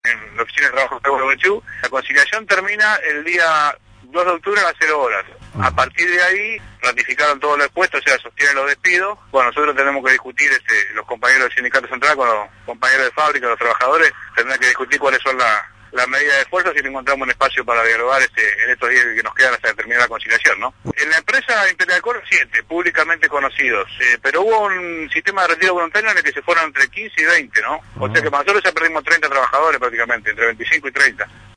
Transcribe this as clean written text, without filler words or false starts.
en la oficina de trabajo de Gualeguaychú. La conciliación termina el día 2 de octubre a las 0 horas. A partir de ahí ratificaron todo lo expuesto, o sea, sostienen los despidos. Bueno, nosotros tenemos que discutir, los compañeros del sindicato central con los compañeros de fábrica, los trabajadores, tendrán que discutir cuáles son las medidas de esfuerzo si no encontramos un espacio para dialogar en estos días que nos quedan hasta terminar la conciliación, ¿no? En la empresa Imperial Core 7, públicamente conocidos, pero hubo un sistema de retiro voluntario en el que se fueron entre 15 y 20, ¿no? O sea que nosotros ya perdimos 30 trabajadores prácticamente, entre 25 y 30.